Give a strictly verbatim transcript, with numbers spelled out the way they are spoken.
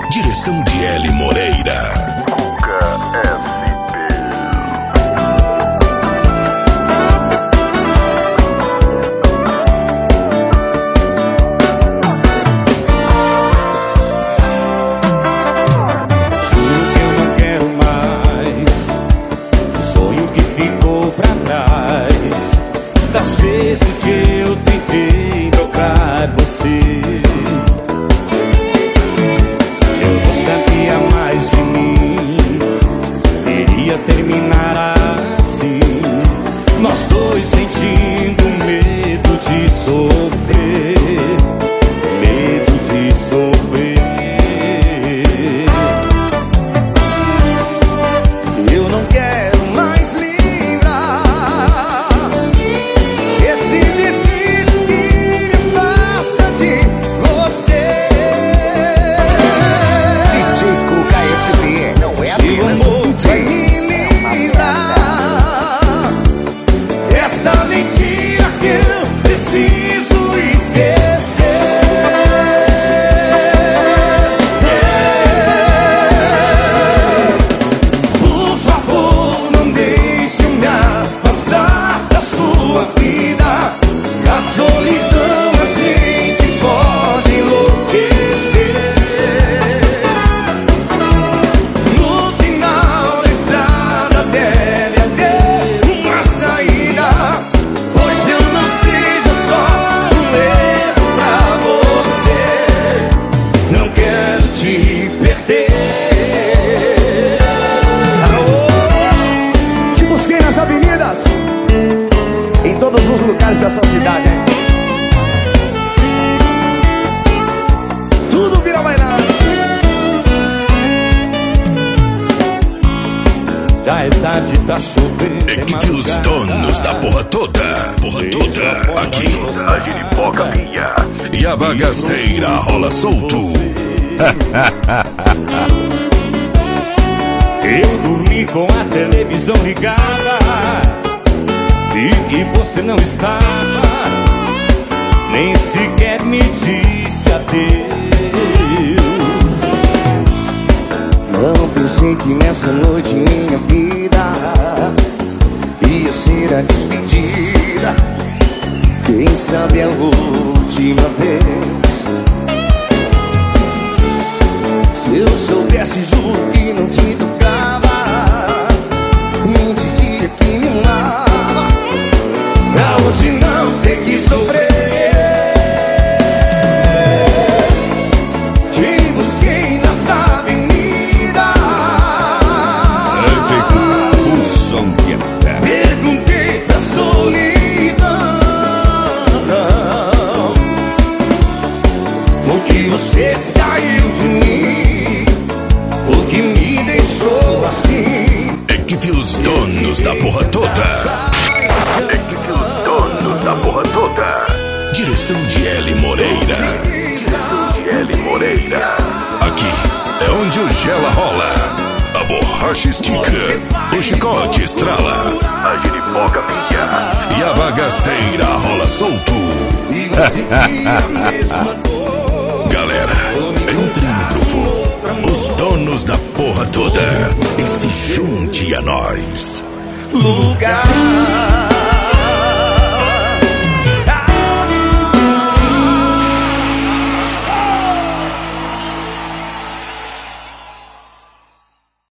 Direção de Eli Moreira. Das vezes que eu tentei tocar você, eu não sabia mais de mim. Iria terminar assim, nós dois sentindo medo de sofrer, medo de sofrer. Eu não quero mais lembrar esse desejo que me passa de você. D J Cuca S D não é apenas um D J, me livrar essa mentira que eu preciso esquecer. Por favor, não deixe eu me afastar da sua vida. A solidão a gente pode enlouquecer. No final da estrada deve haver uma saída, pois eu não seja só um erro pra você. Não quero te perder. Alô? Te busquei nas avenidas, em todos os lugares dessa cidade, hein? Tudo vira bailado. Já é tarde, tá chovendo. Equipe Os Donos da Porra Toda. Porra Toda. Aqui, a giripoca minha e a bagaceira rola solto. Eu dormi com a televisão ligada e que você não estava, nem sequer me disse adeus. Não pensei que nessa noite minha vida ia ser a despedida, quem sabe a última vez. Se eu soubesse, juro que não te tocava, me dizia que me amava, pra hoje não ter que sofrer. Te busquei nas avenidas, perguntei pra solidão, por que você saiu de mim, o que me deixou assim. Equipe Os Donos da Porra Toda. Equipe Os Donos da Porra Toda. Direção de Eli Moreira. Direção de Eli Moreira. Aqui é onde o gela rola, a borracha estica, o chicote estrala, a giripoca pinga e a bagaceira rola solto. Galera, entre no grupo Os Donos da Porra Toda e se junte a nós. Lugar